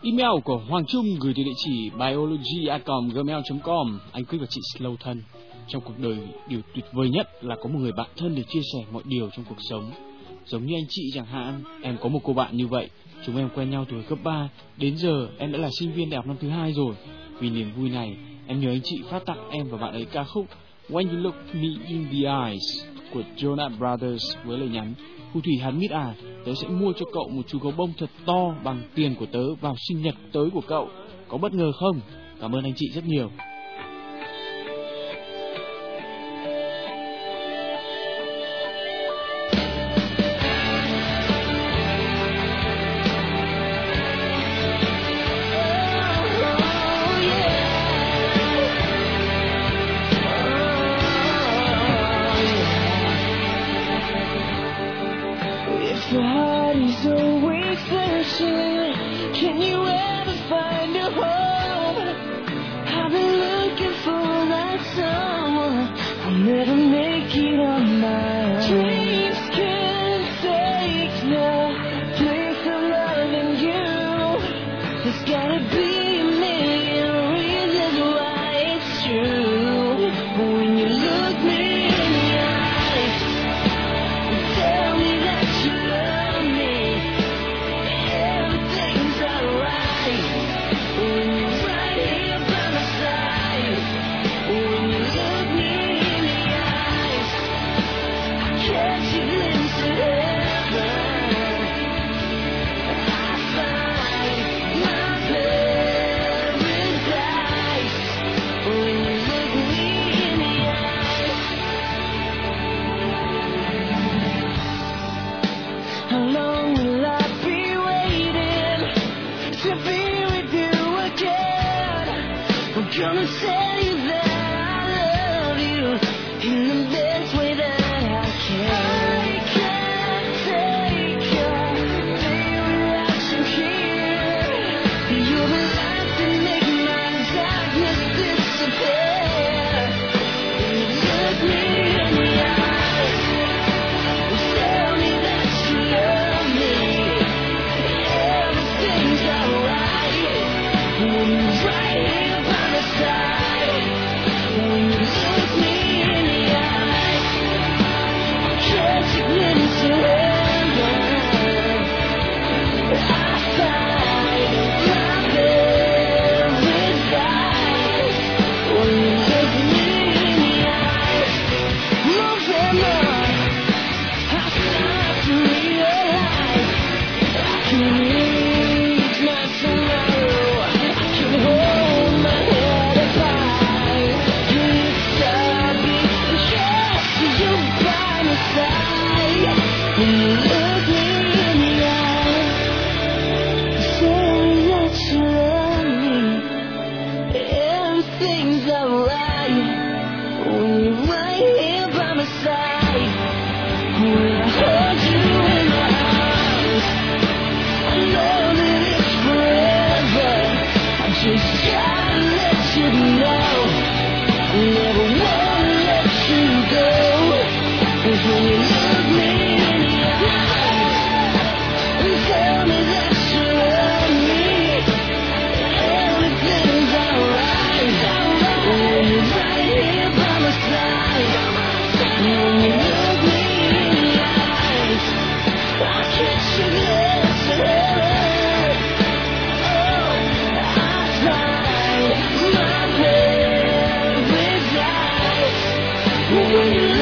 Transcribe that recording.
Email của Hoàng Trung gửi từ địa chỉ biology@gmail.com. Anh Quyết và chị Slow thân. Trong cuộc đời, điều tuyệt vời nhất là có một người bạn thân để chia sẻ mọi điều trong cuộc sống. Giống như anh chị chẳng hạn, em có một cô bạn như vậy. Chúng em quen nhau từ cấp 3, đến giờ em đã là sinh viên đại học năm thứ 2 rồi. Vì niềm vui này, em nhờ anh chị phát tặng em và bạn ấy ca khúc When You Look Me In The Eyes của Jonas Brothers với lời nhắn: Phù thủy Hàn Mít à, tớ sẽ mua cho cậu một chú gấu bông thật to bằng tiền của tớ vào sinh nhật tới của cậu. Có bất ngờ không? Cảm ơn anh chị rất nhiều. Your heart is always searching. Can you ever find a home? I've been looking for that someone. I'll never make it on my own. Dreams can't take no place of loving you. There's gotta be a million reasons why it's true. But when you look me in the eyes, you tell me that you love me. Everything's alright when you're right here by my side. When you look me in the eyes, I catch a glimpse of heaven. I find my paradise when you look me in the eyes. How long will I be waiting to be with you again? I'm gonna tell you that I love you in the best way that I can. I can't take a day without you here. You're the light that make my darkness disappear. When you look me in the eyes, tell me that you love me. Everything's alright when you're right here by my side. When you look me in the eyes, catch a glimpse of heaven. I find my paradise when you look me in the eyes. More and more, I start to realize I can reach my tomorrow. I can hold my head up high. Can you stop me? Yes, you're by my side. When you look me in the eye, say that you love me. Everything's alright when you're right here by my side. When I hold you in my arms, I know that it's forever. I just gotta let you know I never wanna let you go. 'Cause when you look me in the eyes and tell me that you love me, everything's alright. When you're right here by my side, when you look me in the eyes, I catch a glimpse of heaven. Oh, I find my paradise when you